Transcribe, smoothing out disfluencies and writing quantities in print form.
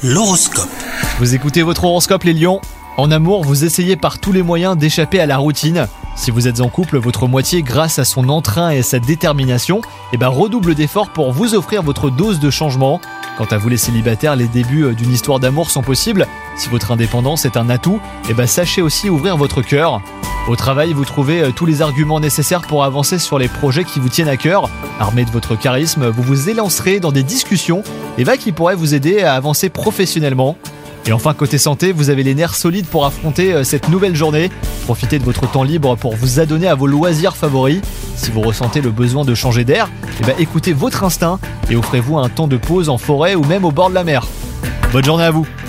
L'horoscope. Vous écoutez votre horoscope les lions. En amour, vous essayez par tous les moyens d'échapper à la routine. Si vous êtes en couple, votre moitié, grâce à son entrain et à sa détermination, redouble d'efforts pour vous offrir votre dose de changement. Quant à vous les célibataires, les débuts d'une histoire d'amour sont possibles. Si votre indépendance est un atout, sachez aussi ouvrir votre cœur. Au travail, vous trouvez tous les arguments nécessaires pour avancer sur les projets qui vous tiennent à cœur. Armé de votre charisme, vous vous élancerez dans des discussions qui pourraient vous aider à avancer professionnellement. Et enfin, côté santé, vous avez les nerfs solides pour affronter cette nouvelle journée. Profitez de votre temps libre pour vous adonner à vos loisirs favoris. Si vous ressentez le besoin de changer d'air, écoutez votre instinct et offrez-vous un temps de pause en forêt ou même au bord de la mer. Bonne journée à vous!